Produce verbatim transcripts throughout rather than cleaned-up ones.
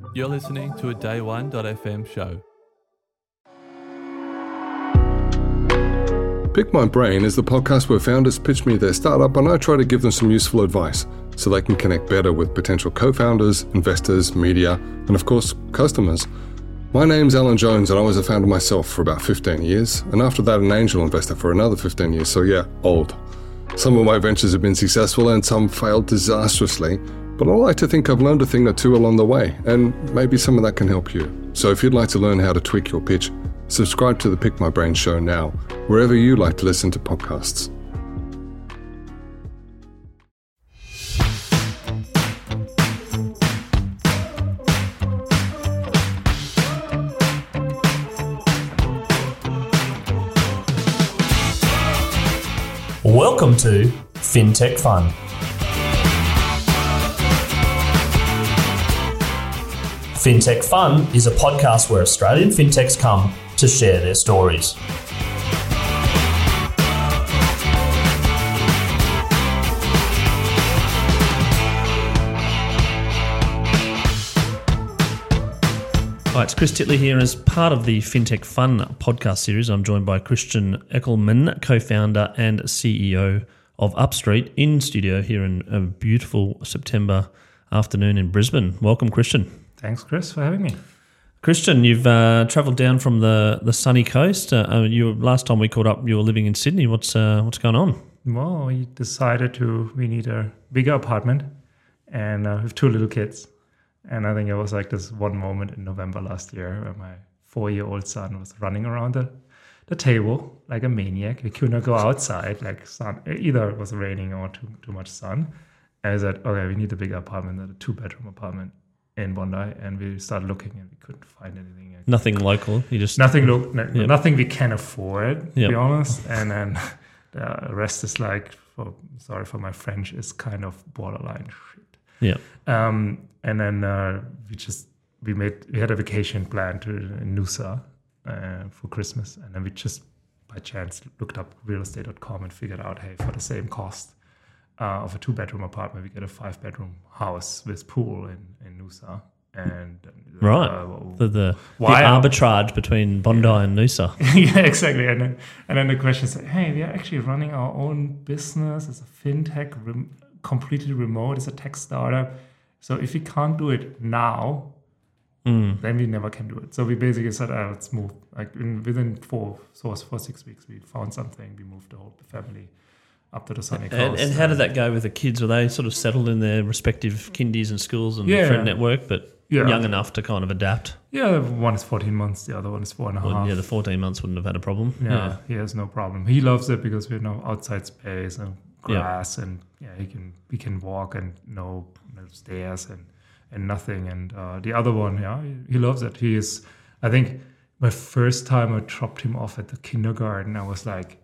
You're listening to a day one dot f m show. Pick My Brain is the podcast where founders pitch me their startup and I try to give them some useful advice so they can connect better with potential co-founders, investors, media, and of course, customers. My name's Alan Jones and I was a founder myself for about fifteen years, and after that an angel investor for another fifteen years, so yeah, old. Some of my ventures have been successful and some failed disastrously, but I like to think I've learned a thing or two along the way, and maybe some of that can help you. So if you'd like to learn how to tweak your pitch, subscribe to the Pick My Brain show now, wherever you like to listen to podcasts. Welcome to FinTech Fun. FinTech Fun is a podcast where Australian fintechs come to share their stories. Hi, it's Chris Titley here, and as part of the FinTech Fun podcast series, I'm joined by Christian Eckelmann, co-founder and C E O of Upstreet, in studio here in a beautiful September afternoon in Brisbane. Welcome, Christian. Thanks, Chris, for having me. Christian, you've uh, travelled down from the, the sunny coast. Uh, you last time we caught up, you were living in Sydney. What's uh, what's going on? Well, we decided to we need a bigger apartment, and uh, we have two little kids. And I think it was like this one moment in November last year where my four-year-old son was running around the, the table like a maniac. We could not go outside, like sun. Either it was raining or too too much sun. And I said, okay, we need a bigger apartment, a two-bedroom apartment in Bondi, and we started looking and we couldn't find anything. Nothing local. You just nothing lo- no, yep. nothing we can afford, to yep. be honest. And then the rest is like, for, sorry for my French, is kind of borderline shit. Yeah. Um, and then uh, we just we made we had a vacation planned to in Noosa uh, for Christmas, and then we just by chance looked up real estate dot com and figured out, hey, for the same cost Uh, of a two-bedroom apartment, we get a five-bedroom house with pool in, in Noosa. And uh, right, uh, the the, why the arbitrage between Bondi yeah. and Noosa. Yeah, exactly. And then and then the question is, hey, we are actually running our own business. It's a fintech, rem- completely remote. It's a tech startup. So if we can't do it now, mm. then we never can do it. So we basically said, oh, let's move. Like in, within four, so for six weeks, we found something. We moved the whole family up to the sunny coast. And, and how did that go with the kids? Were they sort of settled in their respective kindies and schools and yeah. friend network, but yeah. young enough to kind of adapt? Yeah, one is fourteen months, the other one is four and a well, half. Yeah, the fourteen months wouldn't have had a problem. Yeah, yeah. he has no problem. He loves it because we have no outside space and grass, yeah. and yeah, he can he can walk and no, no stairs and, and nothing. And uh, the other one, yeah, he, he loves it. He is, I think, my first time I dropped him off at the kindergarten, I was like,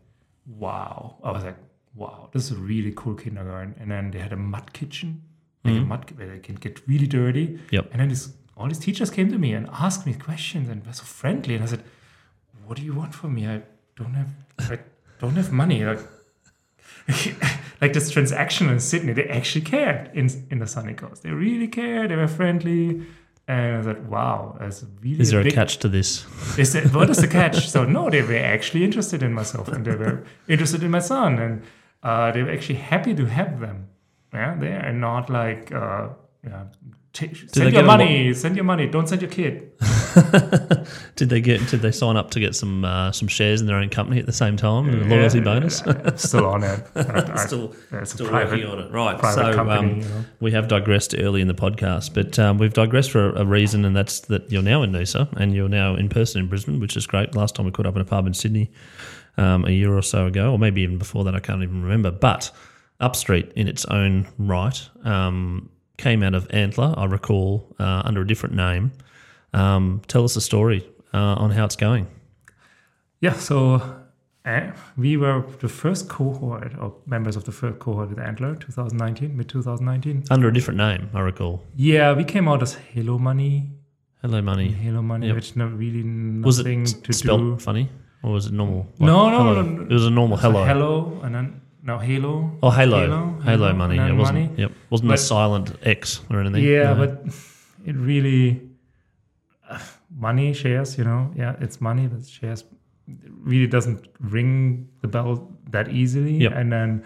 wow. I was like, wow, this is a really cool kindergarten. And then they had a mud kitchen, like mm. a mud where they can get really dirty. Yep. And then this, all these teachers came to me and asked me questions and were so friendly. And I said, what do you want from me? I don't have, I don't have money. Like, like this transaction in Sydney, they actually cared in in the sunny coast. They really cared. They were friendly. And I said, wow, that's really Is there a, big, a catch to this? Is there, what is the catch? So no, they were actually interested in myself and they were interested in my son. And uh, they were actually happy to have them. Yeah, they are not like, uh, yeah, t- send your money, mo- send your money, don't send your kid. Did they get? Did they sign up to get some uh, some shares in their own company at the same time? A yeah, loyalty bonus. Still on it. I, still I, still private, working on it. Right. Private so company, um, you know. we have digressed early in the podcast, but um, we've digressed for a, a reason, and that's that you're now in Noosa and you're now in person in Brisbane, which is great. Last time we caught up in a pub in Sydney um, a year or so ago, or maybe even before that, I can't even remember. But Upstreet, in its own right, um, came out of Antler, I recall, uh, under a different name. Um, tell us a story uh, on how it's going. Yeah, so uh, we were the first cohort, or members of the first cohort with Antler, twenty nineteen, mid twenty nineteen. Under a different name, I recall. Yeah, we came out as Hello Money. Hello Money. Hello Money, yep. Which not really nothing was it to spelled do. funny, or was it normal? Like, no, no, hello? no, no. It was a normal hello. Hello, and then no Halo. Oh, Halo. Halo, Halo, Halo Money. It wasn't. Money. Yep. Wasn't but, a silent X or anything. Yeah, no. but it really money, shares, you know, yeah, it's money, but shares really doesn't ring the bell that easily. Yep. And then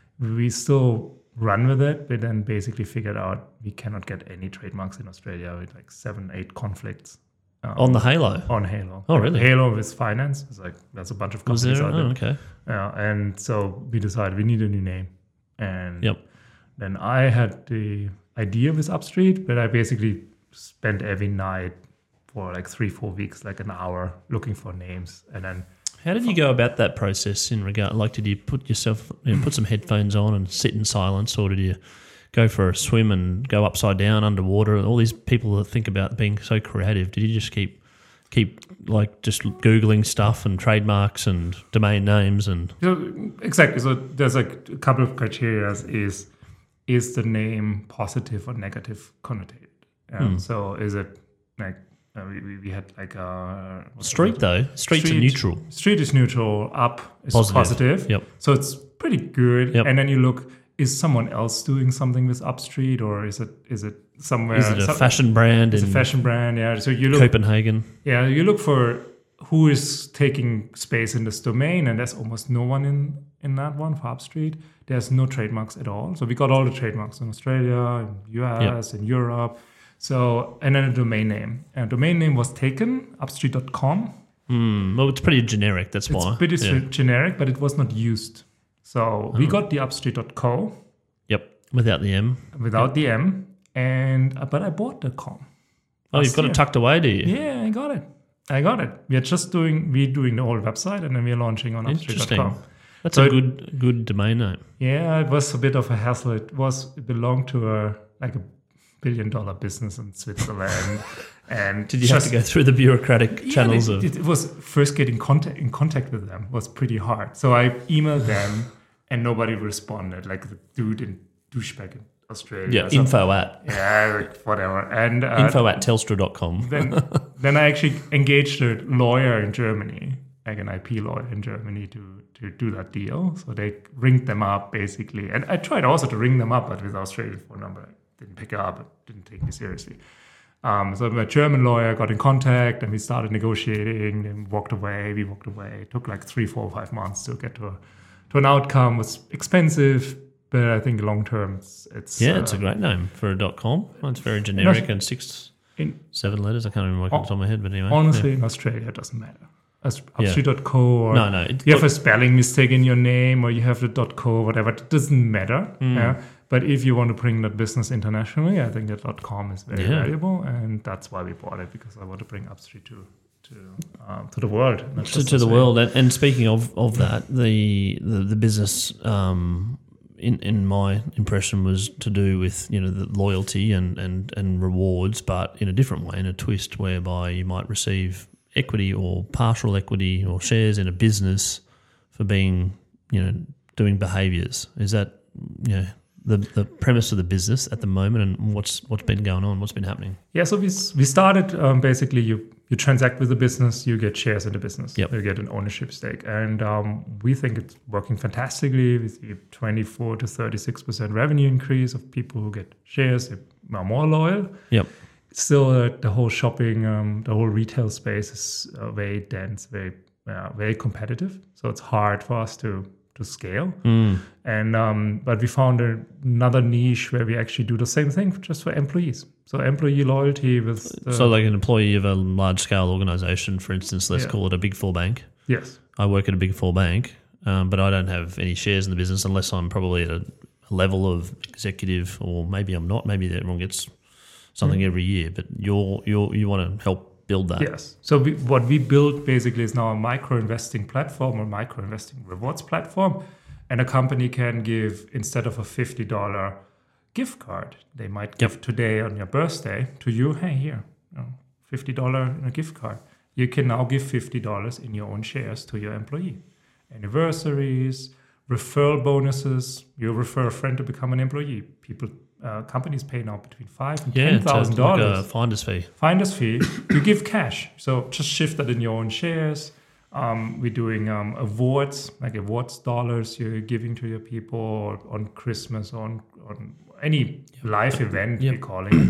we still run with it, but then basically figured out we cannot get any trademarks in Australia with like seven, eight conflicts. Um, On the Halo? On Halo. Oh, really? Halo is finance. It's like, there's a bunch of Was companies there? out there. Oh, okay. Yeah, and so we decided we need a new name. And Yep. then I had the idea with Upstreet, but I basically spent every night for like three, four weeks, like an hour looking for names. And then How did you go about that process in regard? Like, did you put yourself, you know, put some headphones on and sit in silence, or did you go for a swim and go upside down underwater? All these people that think about being so creative, did you just keep keep like just Googling stuff and trademarks and domain names and so, exactly. So there's like a couple of criteria. Is is the name positive or negative connotated? Um, Hmm. So is it like uh, we, we we had like a what's street it? though? Streets are Street- neutral. Street is neutral. Up is Positive. positive. Yep. So it's pretty good. Yep. And then you look: is someone else doing something with Upstreet, or is it is it somewhere? Is it a some- fashion brand It's in a fashion brand. Yeah. So you look. Copenhagen? Yeah, you look for who is taking space in this domain, and there's almost no one in in that one for Upstreet. There's no trademarks at all. So we got all the trademarks in Australia, in U S, in Europe. So, and then a domain name. And domain name was taken, upstreet dot com. Mm, well, it's pretty generic. That's why. It's pretty Yeah. generic, but it was not used. So we got the upstreet dot co Yep. Without the M. without the M, and uh, but I bought the com. Oh, you've last got year. it tucked away, do you? Yeah, I got it. I got it. We are just doing we're doing the old website, and then we're launching on upstreet dot com. Interesting. That's So a it- good good domain name. Yeah, it was a bit of a hassle. It was it belonged to a like a billion dollar business in Switzerland, and Did you have to go through the bureaucratic Yeah, channels it, of? it, it was first getting contact in contact with them was pretty hard. So I emailed them, and nobody responded. Like the dude in douchebag in Australia. Yeah, So- info at yeah, like whatever. And uh, info at telstra dot com. then then I actually engaged a lawyer in Germany, like an I P lawyer in Germany, to to do that deal. So they ringed them up basically, and I tried also to ring them up, but with Australian phone number, I didn't pick up. It didn't take me seriously. Um, so my German lawyer got in contact, and we started negotiating. And walked away. We walked away. It took like three, four, five months to get to a, to an outcome. It was expensive, but I think long term, it's, it's Yeah, uh, it's a great name for a dot com. Oh, it's very generic and six, in, seven letters. I can't remember off the top of my head, but anyway. honestly in Australia it doesn't matter. As Yeah. upstreet dot co or No, no. It, you have a spelling mistake in your name, or you have the .co, whatever. It doesn't matter. Mm. Yeah? But if you want to bring that business internationally, I think that .com is very Yeah. valuable, and that's why we bought it, because I want to bring Upstreet to to um, to the world, not to, just to the Australia. world. And, and speaking of, of that, the the, the business, um, in in my impression, was to do with, you know, the loyalty and, and, and rewards, but in a different way, in a twist whereby you might receive equity or partial equity or shares in a business for being, you know, doing behaviours. Is that, you know, the the premise of the business at the moment, and what's what's been going on, what's been happening? Yeah, so we s- we started um, basically you you transact with the business, you get shares in the business, Yep. you get an ownership stake, and um, we think it's working fantastically. We see twenty-four to thirty-six percent revenue increase of people who get shares. They are more loyal. Yep. Still, uh, the whole shopping, um, the whole retail space is uh, very dense, very uh, very competitive. So it's hard for us to to scale. Mm. And um, but we found a, another niche where we actually do the same thing just for employees. So employee loyalty with the, So like an employee of a large scale organisation, for instance, let's Yeah. call it a big four bank. yes, I work at a big four bank, um, but I don't have any shares in the business unless I'm probably at a, a level of executive, or maybe I'm not. Maybe everyone gets something every year, but you're you're you want to help build that. yes. So we, what we built basically is now a micro investing platform or micro investing rewards platform, and a company can give, instead of a fifty dollar gift card, they might give Yep. today on your birthday to you. Hey, here, you know, fifty dollar in a gift card. You can now give fifty dollars in your own shares to your employee. Anniversaries, referral bonuses. You refer a friend to become an employee. People, uh, companies pay now between five and Yeah, ten it's a- thousand like a dollars. finder's fee. Finder's fee. You give cash, so just shift that in your own shares. Um, we're doing um, awards, like awards dollars you're giving to your people, or on Christmas, on on any live event Yep. we're calling it.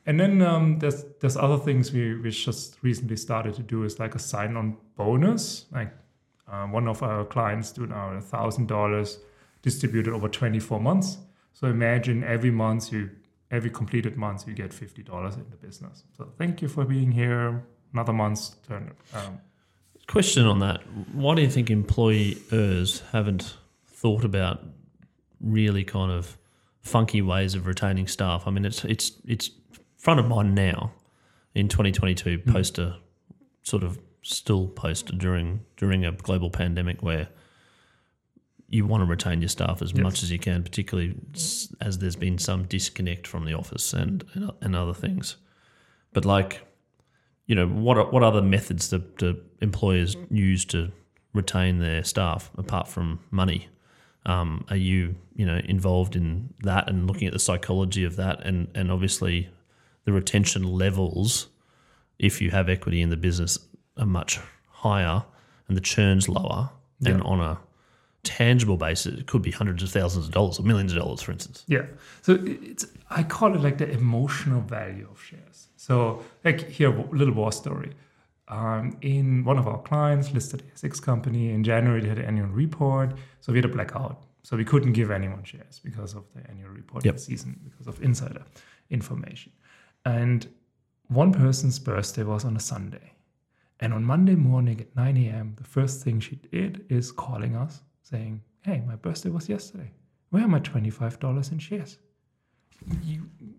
And then um, there's there's other things we, we just recently started to do is like a sign-on bonus. Like uh, one of our clients do now one thousand dollars distributed over twenty-four months. So imagine every month you, every completed month you get fifty dollars in the business. So thank you for being here. Another month's turn. Um, Question on that. Why do you think employers haven't thought about really kind of funky ways of retaining staff? I mean, it's it's it's front of mind now in twenty twenty-two, mm. post a sort of still post during during a global pandemic where you want to retain your staff as yes. much as you can, particularly as there's been some disconnect from the office and and, and other things. But like, you know, what what other methods do, do employers use to retain their staff apart from money? Um, are you, you know, involved in that and looking at the psychology of that, and, and obviously the retention levels, if you have equity in the business, are much higher and the churn's lower, yeah. and on a tangible basis, it could be hundreds of thousands of dollars or millions of dollars, for instance. Yeah. So it's I call it like the emotional value of shares. So like here, a little war story. Um, in one of our clients, listed A S X company, in January they had an annual report. So we had a blackout. So we couldn't give anyone shares because of the annual reporting yep. season, because of insider information. And one person's birthday was on a Sunday. And on Monday morning at nine a.m., the first thing she did is calling us saying, hey, my birthday was yesterday. Where are my twenty-five dollars in shares? You,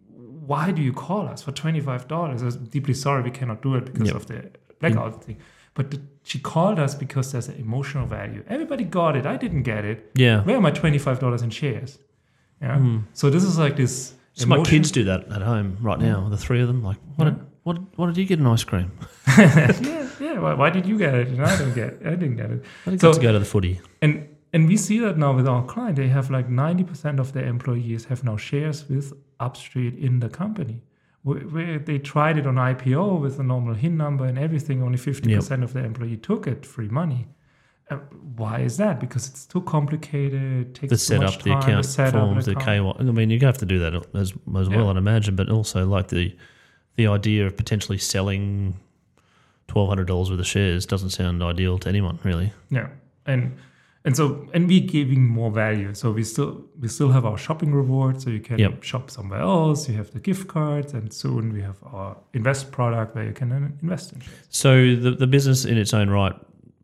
why do you call us for twenty-five dollars? I'm deeply sorry we cannot do it because yep. of the blackout mm. thing. But the, she called us because there's an emotional value. Everybody got it. I didn't get it. Yeah. Where are my twenty-five dollars in shares? Yeah. Mm. So this is like this. So my kids do that at home right now. The three of them, like, what? Yeah. Did, what? What did you get in ice cream? yeah, yeah. Why, why did you get it? And I didn't get it. I didn't get it. I didn't so, get to go to the footy. And and we see that now with our client. They have like ninety percent of their employees have now shares with Upstreet in the company. Where, where they tried it on I P O with a normal H I N number and everything. Only fifty percent yep. of the employee took it, free money. Uh, why is that? Because it's too complicated. It takes to too set much up the time account to set forms, up the K Y. I mean, you have to do that as as yeah. well, I'd imagine. But also, like the the idea of potentially selling twelve hundred dollars worth of shares doesn't sound ideal to anyone, really. Yeah, and and so and we're giving more value. So we still we still have our shopping reward, so you can yep. shop somewhere else. You have the gift cards, and soon we have our invest product where you can invest in shares. So the the business in its own right,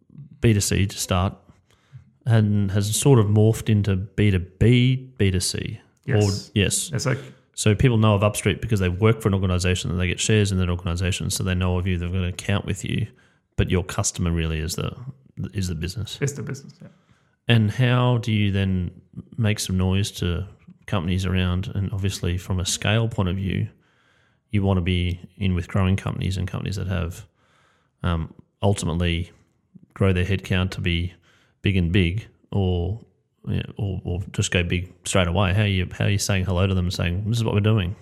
B two C to start, and has sort of morphed into B two B, B two C. Yes. Or, yes. It's like, so people know of Upstreet because they work for an organisation and they get shares in that organisation, so they know of you. They're going to account with you, but your customer really is the is the business. It's the business, yeah. And how do you then make some noise to companies around? And obviously, from a scale point of view, you want to be in with growing companies and companies that have um, ultimately grow their headcount to be big and big, or, you know, or or just go big straight away. How are you how are you saying hello to them and saying, this is what we're doing?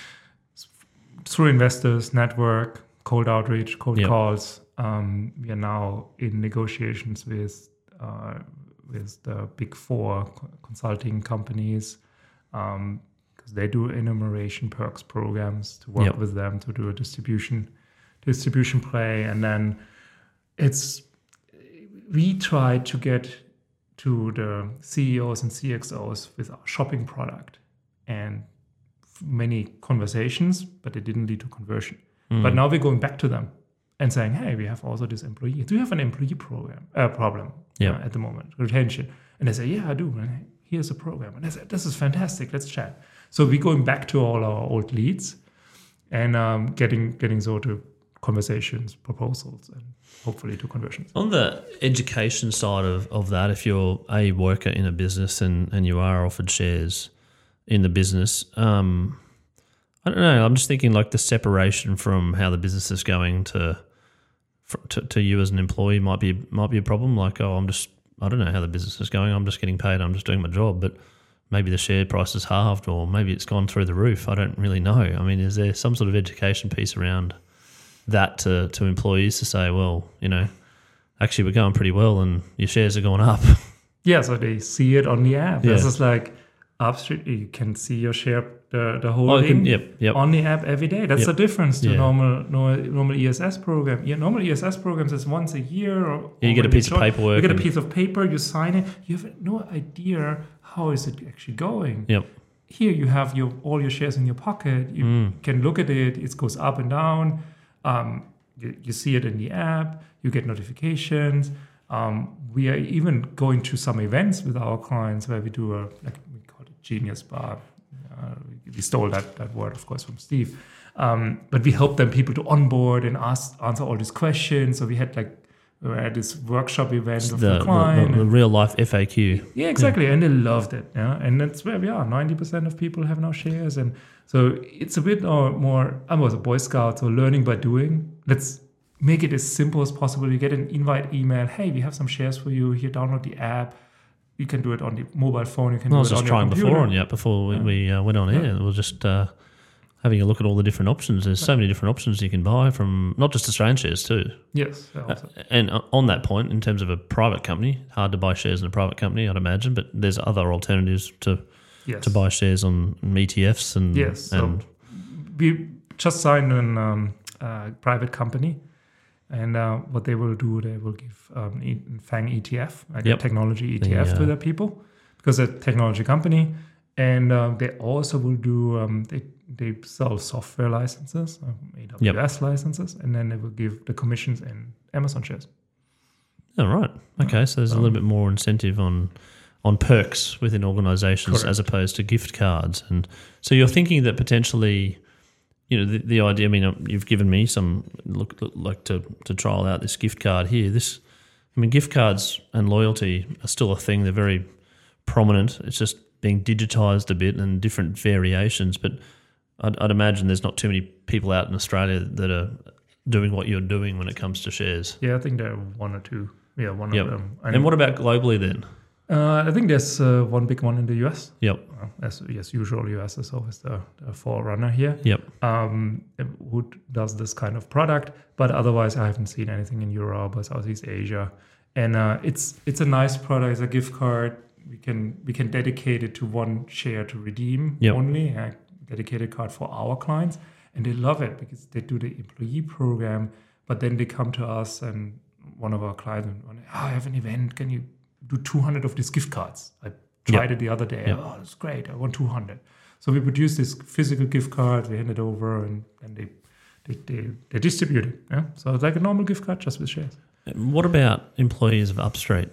Through investors, network, cold outreach, cold yep. calls. Um, we are now in negotiations with uh, with the big four consulting companies, um, because they do enumeration perks programs to work yep. with them to do a distribution distribution play, and then it's we try to get to the C E Os and C X Os with our shopping product, and many conversations, but they didn't lead to conversion. Mm. But now we're going back to them and saying, hey, we have also this employee. Do you have an employee program uh, problem yeah. uh, at the moment, retention? And they say, yeah, I do. And here's a program. And I say, this is fantastic. Let's chat. So we're going back to all our old leads and um, getting getting sort of conversations, proposals, and hopefully to conversions. On the education side of, of that, if you're a worker in a business and, and you are offered shares in the business, um, I don't know, I'm just thinking like the separation from how the business is going to, to to you as an employee might be might be a problem. Like, oh, I'm just, I don't know how the business is going. I'm just getting paid. I'm just doing my job. But maybe the share price is halved, or maybe it's gone through the roof. I don't really know. I mean, is there some sort of education piece around that to, to employees to say, well, you know, actually we're going pretty well and your shares are going up? Yeah, so they see it on the app. Yeah. This is like Upstreet, you can see your share, the the Oh, whole you thing can, yep, yep. on the app every day. That's Yep. the difference to Yeah. normal, normal normal E S S program. Yeah, normal E S S programs is once a year. Or, Yeah, you or get a when piece of join, paperwork You get a and- piece of paper. You sign it. You have no idea how is it actually going. Yep. Here you have your all your shares in your pocket. You Mm. can look at it. It goes up and down. Um, you, you see it in the app. You get notifications. Um, we are even going to some events with our clients where we do a, like we call it Genius Bar. Uh, we stole that, that word, of course, from Steve. Um, but we help them people to onboard and ask answer all these questions. So we had like we were at this workshop event with The, the the, client. the, the real life F A Q. Yeah, exactly. And they loved it. Yeah. And that's where we are. ninety percent of people have now shares. And so it's a bit more, more I was a Boy Scout, so learning by doing. Let's make it as simple as possible. You get an invite email. Hey, we have some shares for you. Here, download the app. You can do it on the mobile phone. You can I do was it just on trying your before computer. on yeah before we, Yeah. we uh, went on air. Yeah. We were just uh, having a look at all the different options. There's so many different options you can buy from not just Australian shares too. Yes. Uh, Also. and uh, on that point, in terms of a private company, hard to buy shares in a private company, I'd imagine. But there's other alternatives to Yes. to buy shares on E T Fs and Yes. So and we just signed a um, uh, private company. And uh, what they will do, they will give um, e- Fang E T F, like Yep. a technology E T The, F to uh, their people, because they're a technology company. And uh, they also will do, um, they, they sell software licenses, um, A W S licenses, and then they will give the commissions in Amazon shares. oh, right, okay. So there's a little bit more incentive on on perks within organisations Correct. as opposed to gift cards. And so you're thinking that potentially, you know, the, the idea. I mean, uh, you've given me some look, look like to to trial out this gift card here. This, I mean, gift cards and loyalty are still a thing. They're very prominent. It's just being digitised a bit and different variations. But I'd, I'd imagine there's not too many people out in Australia that are doing what you're doing when it comes to shares. Yeah, I think there are one or two. Yeah, one Yep. of them. And what about globally then? Uh, I think there's uh, one big one in the U S. Yep. Uh, as, as usual, U S is always the, the forerunner here. Yep. um, who does this kind of product. But otherwise, I haven't seen anything in Europe or Southeast Asia. And uh, it's it's a nice product. It's a gift card. We can we can dedicate it to one share to redeem Yep. only. A dedicated card for our clients, and they love it because they do the employee program. But then they come to us, and one of our clients, oh, I have an event. Can you do two hundred of these gift cards? I tried Yep. it the other day. Yep. Oh, that's great. I want two hundred. So we produce this physical gift card, we hand it over, and, and they, they, they, they distribute it. Yeah? So it's like a normal gift card, just with shares. What about employees of Upstreet?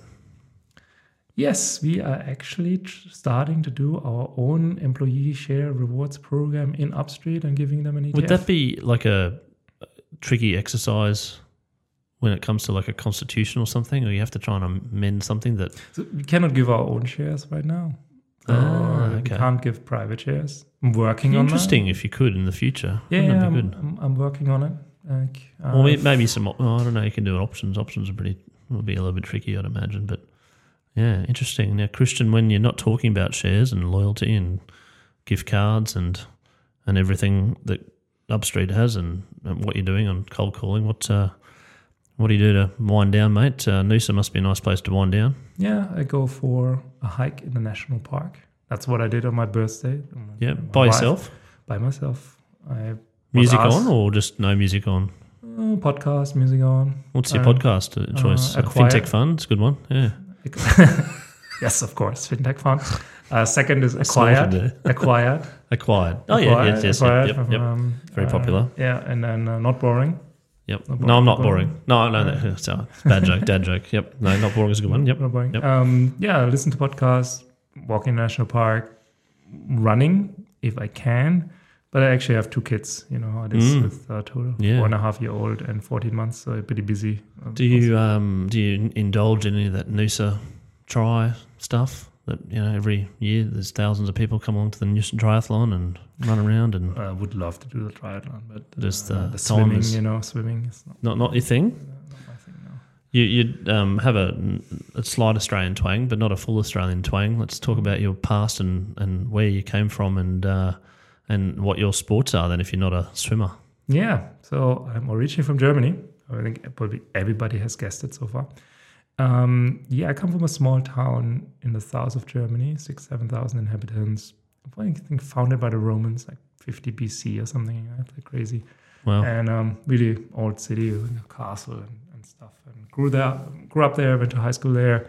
Yes, we are actually tr- starting to do our own employee share rewards program in Upstreet and giving them an E T F. Would that be like a tricky exercise when it comes to like a constitution or something, or you have to try and amend something that? So we cannot give our own shares right now. So Ah, We okay. can't give private shares. I'm working on that. Interesting if you could in the future. Yeah, Wouldn't yeah that I'm, be good? I'm, I'm working on it. Like, uh, Well, may- maybe some. op- Oh, I don't know. You can do options. Options are pretty. Will be a little bit tricky, I'd imagine. But yeah, interesting. Now, Christian, when you're not talking about shares and loyalty and gift cards and and everything that Upstreet has, and, and what you're doing on cold calling, what uh, what do you do to wind down, mate? Uh, Noosa must be a nice place to wind down. Yeah, I go for a hike in the national park. That's what I did on my birthday. Yeah, My by wife- yourself. By myself. I was Music asked- on or just no music on? Uh, podcast, music on. What's your Uh, podcast uh, choice? uh, Uh, Acquire- FinTech Fund, it's a good one. Yeah. Yes, of course, fintech fund. Uh, second is sorted acquired. there. acquired. Acquired. Oh, yeah, Acquired, yes, yes, acquired yep, yep, from, yep. um, Very uh, popular. Yeah, and then uh, not boring. Yep. Not No, I'm not boring. boring. No, no, no. Sorry. It's a bad joke, dad joke. Yep. No, not boring is a good one. Yep. Not boring. Yep. Um, yeah, listen to podcasts, walking in national park, running if I can. But I actually have two kids, you know how it is Mm. with uh, total Yeah. four and a half year old and fourteen months, so I'm pretty busy. Um, Do you um do you indulge in any of that Noosa try stuff? That you know every year there's thousands of people come along to the Noosa triathlon and run around and I would love to do the triathlon, but Just, uh, uh, the time swimming, is- you know, swimming is not, not not your thing. not my thing now. You you um have a, a slight Australian twang, but not a full Australian twang. Let's talk about your past and, and where you came from and uh, and what your sports are. Then, if you're not a swimmer. Yeah, so I'm originally from Germany. I think probably everybody has guessed it so far. Um, yeah, I come from a small town in the south of Germany, six, seven thousand inhabitants. I think founded by the Romans, like fifty B C or something like that, like crazy. Wow. And um, really old city with a castle and, and stuff. And grew there, grew up there, went to high school there.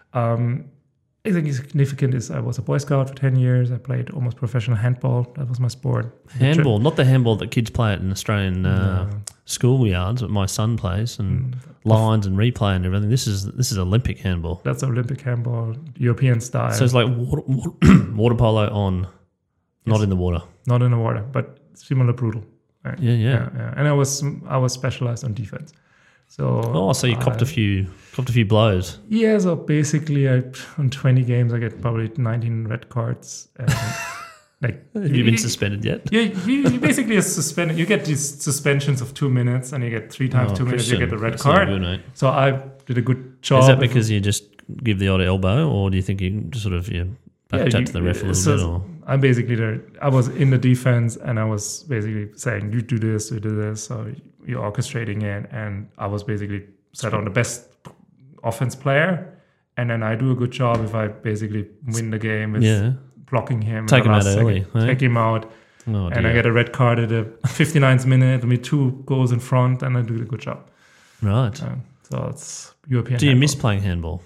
Um, I think significant is I was a Boy Scout for ten years. I played almost professional handball. That was my sport. Handball, not the handball that kids play at in Australian uh, No. schoolyards that my son plays, and Mm. lines and replay and everything. This is this is Olympic handball. That's Olympic handball, European style. So it's like water, water, water polo on, not Yes. in the water. Not in the water, but similar brutal. Right? Yeah, yeah. yeah, yeah. And I was I was specialized on defense. So Oh, so you copped a I- few copped a few blows. Yeah, so basically, I on twenty games, I get probably nineteen red cards. And like, Have you been suspended yet? You, you, you basically are suspended. You get these suspensions of two minutes, and you get three times Oh, two minutes. Christian, You get the red that's not card. good, mate. So I did a good job. Is that because you just give the odd elbow, or do you think you just sort of you back Yeah, chat you- to the ref a little so bit? Or I'm basically there. I was in the defense, and I was basically saying, "You do this, you do this." So you're orchestrating it, and I was basically set on the best offense player, and then I do a good job if I basically win the game with yeah, blocking him, in Take the him out last early, second, eh? take him out, oh, and I dear. get a red card at the fifty-ninth minute with two goals in front, and I do a good job. right. Uh, so it's European. Do you handball. miss playing handball?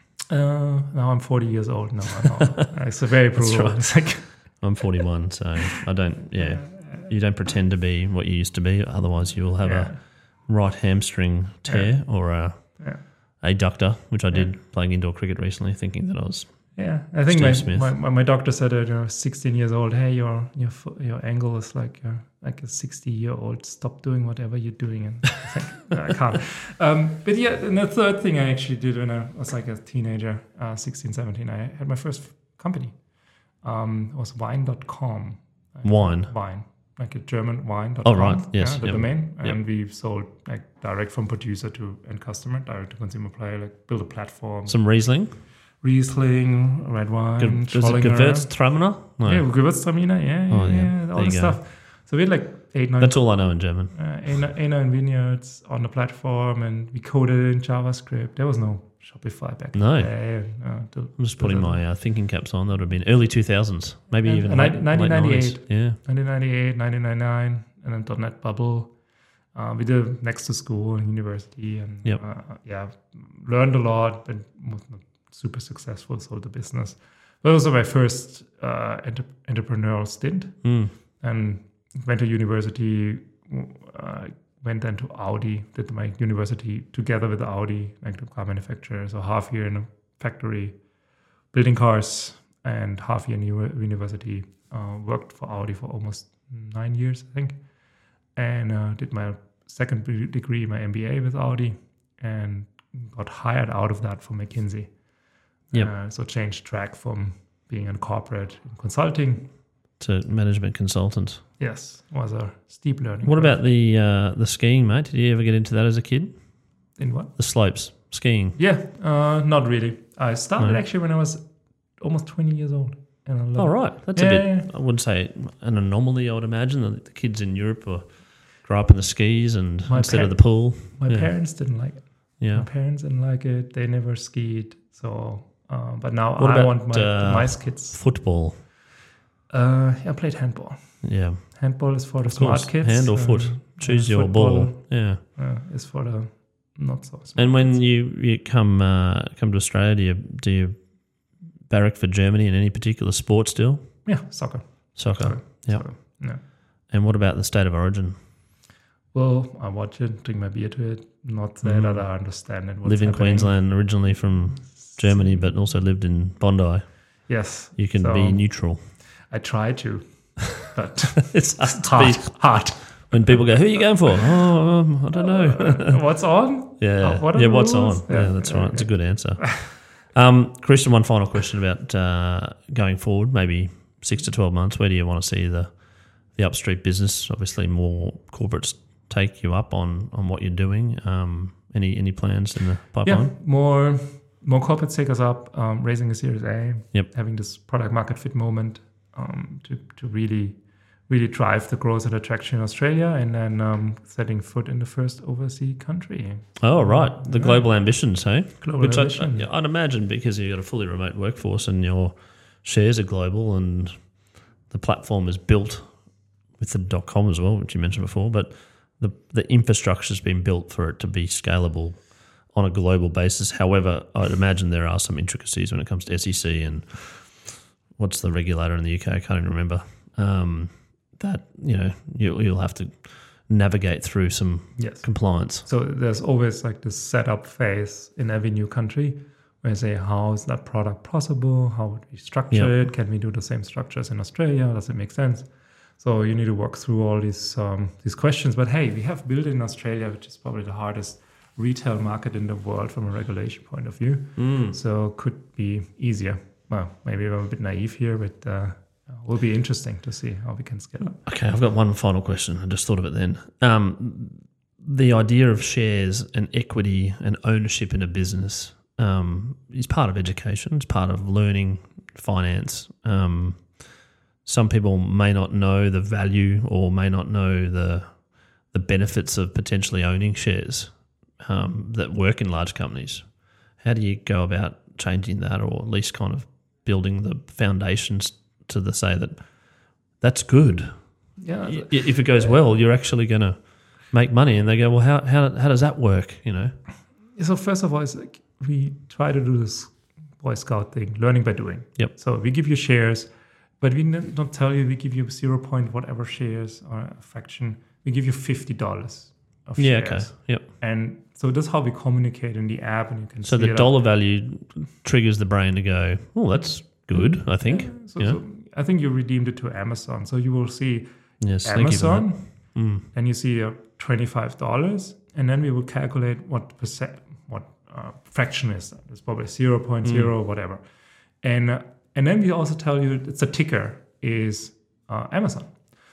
Uh, now I'm forty years old. No, I don't. It's a very brutal. right. It's like I'm forty-one, so I don't. Yeah, you don't pretend to be what you used to be. Otherwise, you will have yeah, a right hamstring tear or a yeah. adductor, which I did playing indoor cricket recently, thinking that I was. Yeah, I think Steve my, Smith. my, my my doctor said that you're sixteen years old. Hey, your your fo- your angle is like you're like a sixty year old. Stop doing whatever you're doing. And I was like, "No, I can't. Um, but yeah, and the third thing I actually did when I was like a teenager, uh, sixteen, seventeen, I had my first company. Um, it was wine dot com. Wine? Wine. Like a German wine dot com. Oh, right. Yes. Yeah, the Yep. domain. Yep. And we sold like direct from producer to end customer, direct to consumer player, like build a platform. Some Riesling. Riesling, red wine, Ge- Was it Schollinger. Gewürztraminer? No. Yeah, Gewürztraminer, yeah, yeah, Oh, yeah. yeah, There all you the go. stuff. So we had like eight, nine, That's all I know in German. uh, eight, nine- eight, nine vineyards on the platform, and we coded it in JavaScript. There was no Shopify back No. in the day. Uh, the- I'm just putting my uh, thinking caps on. That would have been early two thousands, maybe Yeah, even and late, nin- nineteen ninety-eight. late nineties. Yeah. nineteen ninety-eight, nineteen ninety-nine, and then .NET Bubble. Uh, we did next to school and university, and Yep. uh, yeah, learned a lot, but was not super successful. Sold the business. That was my first uh, enter- entrepreneurial stint, Mm. and went to university. Uh, went then to Audi. Did my university together with Audi, like the car manufacturer. So half year in a factory building cars, and half year in u- university. Uh, worked for Audi for almost nine years, I think, and uh, did my second b- degree, my M B A with Audi, and got hired out of that from McKinsey. Yep. Uh, so changed track from being in corporate in consulting. To management consultant. Yes, was a steep learning. What curve. about the uh, the skiing, mate? Did you ever get into that as a kid? in what? The slopes, skiing. Yeah, uh, not really. I started No. actually when I was almost twenty years old. And I love Oh, it. right. That's Yeah, a bit, yeah, I wouldn't say an anomaly, I would imagine. that The kids in Europe or grow up in the skis and My instead pa- of the pool. My Yeah. parents didn't like it. My Yeah. parents didn't like it. They never skied. So, uh, but now What I about, want my uh, my kids. Football. Uh, yeah, I played handball. Yeah. Handball is for the Of course. smart kids. Hand or and, foot. Choose uh, your football, ball. Yeah. Uh, is for the not so smart. And when kids. you, you come uh, come to Australia, do you, do you barrack for Germany in any particular sport still? yeah, soccer. Soccer. Soccer. Yep. Soccer. Yeah. And what about the state of origin? Well, I watch it, drink my beer to it. Not say Mm. that I understand it. what's Live in happening. Queensland, originally from Germany, but also lived in Bondi. Yes, You can So, be neutral. I try to, but It's hard to hard, be- hard. when people go, "Who are you going for?" Oh, um, I don't know. What's on? Yeah, Uh, what are yeah. the What's rules? on? Yeah, Yeah, that's yeah, right. It's a good answer. Um, Christian, one final question about uh, going forward. Maybe six to twelve months. Where do you want to see the the Upstreet business? Obviously, more corporates take you up on on what you're doing. Um, any any plans in the pipeline? Yeah, more more corporates take us up, um, raising a Series A. Yep. Having this product market fit moment um, to to really really drive the growth and attraction in Australia, and then um, setting foot in the first overseas country. Oh, right. The Yeah. global ambitions, hey? Global Which I, ambition. I, I'd imagine because you've got a fully remote workforce and your shares are global and the platform is built with the .com as well, which you mentioned before, but the the infrastructure's been built for it to be scalable on a global basis. However, I'd imagine there are some intricacies when it comes to S E C and what's the regulator in the U K? I can't even remember. Um, that, you know, you, you'll have to navigate through some Yes. compliance. So there's always like this setup phase in every new country where you say, how is that product possible? How would we structure Yep. it? Can we do the same structures in Australia? Does it make sense? So you need to work through all these um, these questions. But hey, we have built in Australia, which is probably the hardest retail market in the world from a regulation point of view. Mm. So could be easier. Well, maybe I'm a bit naive here, but uh, it will be interesting to see how we can scale up. Okay, I've got one final question. I just thought of it then. Um, the idea of shares and equity and ownership in a business um, is part of education. It's part of learning finance. Um, some people may not know the value or may not know the the benefits of potentially owning shares um, that work in large companies. How do you go about changing that, or at least kind of building the foundations to the say that that's good? Yeah, I- If it goes well, you're actually going to make money. And they go, well, how how how does that work? You know. So first of all, it's like we try to do this Boy Scout thing, learning by doing. Yep. So we give you shares, but we n- don't tell you we give you zero point whatever shares or a fraction. We give you fifty dollars of Yeah. shares. Okay. Yep. And so that's how we communicate in the app, and you can So see the it dollar value triggers the brain to go, oh, that's good. I think. Up. So, Yeah. so I think you redeemed it to Amazon. So you will see Yes. Thank you for that. Amazon, Mm. and you see uh, twenty-five dollars, and then we will calculate what percent, what uh, fraction is that. It's probably zero point zero, Mm. whatever. And uh, and then we also tell you it's a ticker is uh, Amazon.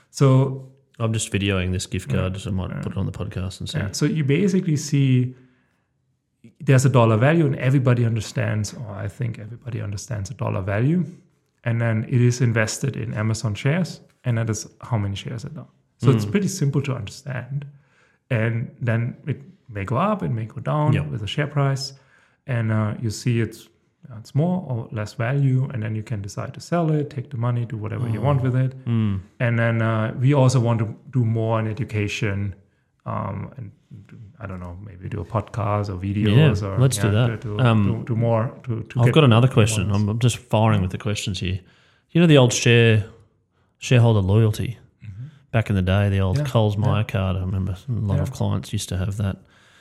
So I'm just videoing this gift card, so I might Yeah. put it on the podcast and see. yeah, so you basically see there's a dollar value, and everybody understands, or I think everybody understands a dollar value, and then it is invested in Amazon shares, and that is how many shares it are. So it's pretty simple to understand, and then it may go up, it may go down Yeah. with the share price, and uh, you see it's it's more or less value, and then you can decide to sell it, take the money, do whatever you want with it. Mm. And then uh, we also want to do more in education, um, and do, I don't know, maybe do a podcast or videos. Yeah, or let's do that. To, Um, do, do more. To, to I've get got another question. ones. I'm I'm just firing with the questions here. You know the old share shareholder loyalty back in the day, the old Yeah, Coles yeah. Myer card. I remember a lot Yeah. of clients used to have that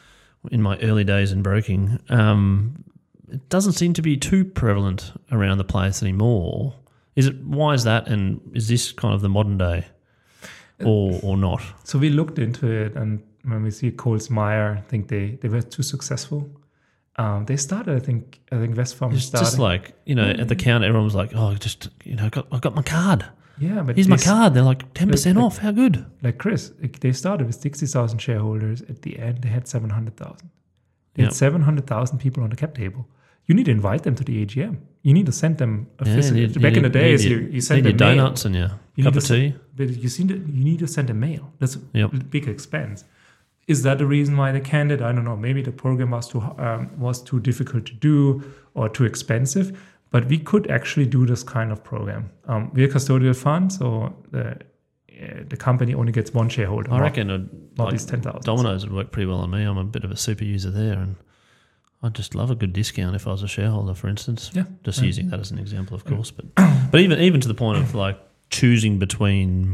in my early days in broking. Um, it doesn't seem to be too prevalent around the place anymore. Is it? Why is that? And is this kind of the modern day, or or not? So we looked into it, and when we see Coles Myer, I think they, they were too successful. Um, they started, I think, I think Westfarm It's started. just like, you know, at the counter, everyone was like, oh, just, you know, I got, I got my card. yeah, but Here's my this- card. They're like ten percent like- off. How good? Like Chris, like they started with sixty thousand shareholders. At the end, they had seven hundred thousand. They Yep. had seven hundred thousand people on the cap table. You need to invite them to the A G M. You need to send them a Yeah, visit. you- Back you in the need- days, need you, your- you sent need a your mail. donuts and your You cup need of to tea. send- But you, see that you need to send a mail. That's Yep. a big expense. Is that the reason why they canned it? I don't know. Maybe the program was too um, was too difficult to do or too expensive. But we could actually do this kind of program. Um, we're a custodial fund, so the uh, the company only gets one shareholder. I not- reckon it'd, not like these ten thousand. Domino's would work pretty well on me. I'm a bit of a super user there, and I'd just love a good discount if I was a shareholder, for instance. Yeah. Just Yeah. using that as an example, of course. But but even even to the point of like choosing between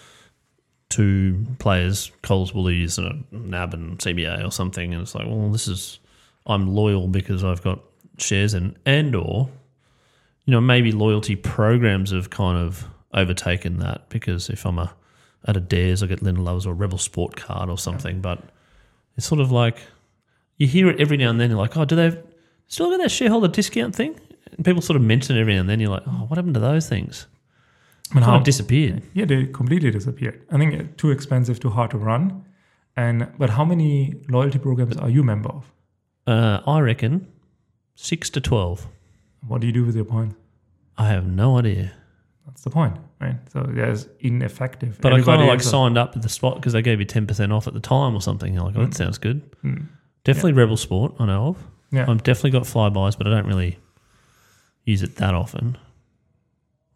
two players, Coles, Woolies, and a N A B and C B A or something, and it's like, well, this is I'm loyal because I've got shares in, and or you know maybe loyalty programs have kind of overtaken that, because if I'm a at a Dares, I get Lynn Loves or a Rebel Sport card or something, but it's sort of like you hear it every now and then. You're like, oh, do they still got that shareholder discount thing? And people sort of mention it every now and then. You're like, oh, what happened to those things? And Kind how- of disappeared. Yeah, they completely disappeared. I think uh, too expensive, too hard to run. And but how many loyalty programs are you a member of? Uh, I reckon six to twelve. What do you do with your points? I have no idea. That's the point, right? So there's ineffective. But I kind Everybody of like ends up- signed up at the spot because they gave you ten percent off at the time or something. You're like, oh, that sounds good. Mm. Definitely Rebel Sport, I know of. Yeah. I've definitely got flybys, but I don't really use it that often.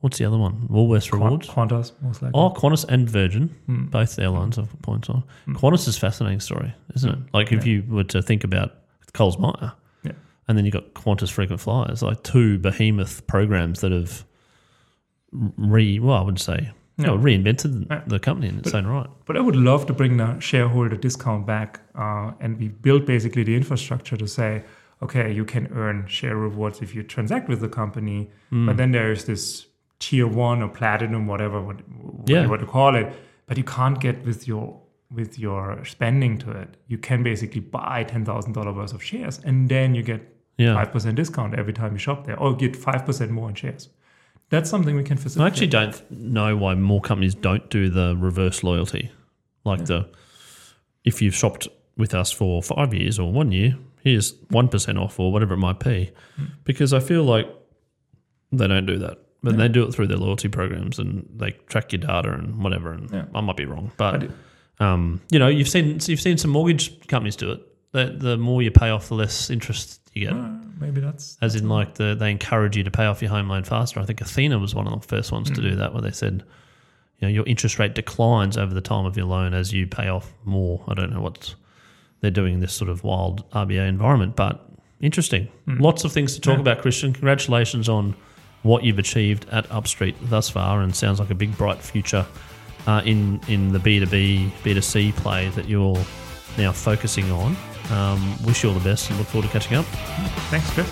What's the other one? Woolworths Rewards? Qantas, most likely. Oh, Qantas and Virgin, Mm. both airlines have points on. Mm. Qantas is a fascinating story, isn't it? Like if Yeah. you were to think about Coles Myer, Yeah. and then you've got Qantas Frequent Flyers, like two behemoth programs that have re, well, I wouldn't say, Yeah. no, reinvented Yeah. the company in its But- own right. But I would love to bring the shareholder discount back, uh, and we build basically the infrastructure to say, okay, you can earn share rewards if you transact with the company, Mm. but then there is this tier one or platinum, whatever what, what Yeah. you want to call it, but you can't get with your with your spending to it. You can basically buy ten thousand dollars worth of shares, and then you get Yeah. five percent discount every time you shop there, or get five percent more in shares. That's something we can I facilitate. actually don't know why more companies don't do the reverse loyalty. Like the, if you've shopped with us for five years or one year, here's one percent off or whatever it might be. Mm. Because I feel like they don't do that. But they do it through their loyalty programs and they track your data and whatever. And Yeah. I might be wrong. But, But it- um, you know, you've seen you've seen some mortgage companies do it. The, the more you pay off, the less interest you get. Uh, maybe that's As in, like, the, they encourage you to pay off your home loan faster. I think Athena was one of the first ones to do that, where they said, you know, your interest rate declines over the time of your loan as you pay off more. I don't know what they're doing in this sort of wild R B A environment, but interesting. Lots of things to talk Yeah. about, Christian. Congratulations on what you've achieved at Upstreet thus far, and sounds like a big, bright future uh, in, in the B two B, B two C play that you're now focusing on. Um, wish you all the best and look forward to catching up. Thanks, Chris.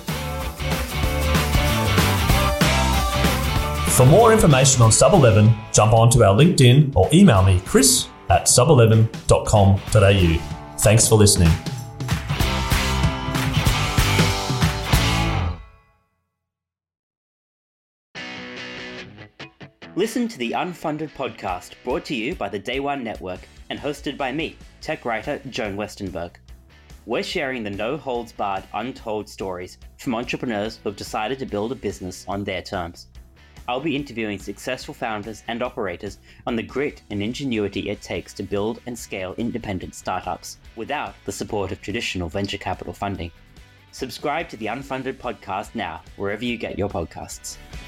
For more information on Sub eleven, jump onto our LinkedIn or email me, chris at sub eleven dot com dot a u. Thanks for listening. Listen to the Unfunded Podcast, brought to you by the Day One Network and hosted by me, tech writer Joan Westenberg. We're sharing the no-holds-barred, untold stories from entrepreneurs who have decided to build a business on their terms. I'll be interviewing successful founders and operators on the grit and ingenuity it takes to build and scale independent startups without the support of traditional venture capital funding. Subscribe to the Unfunded Podcast now, wherever you get your podcasts.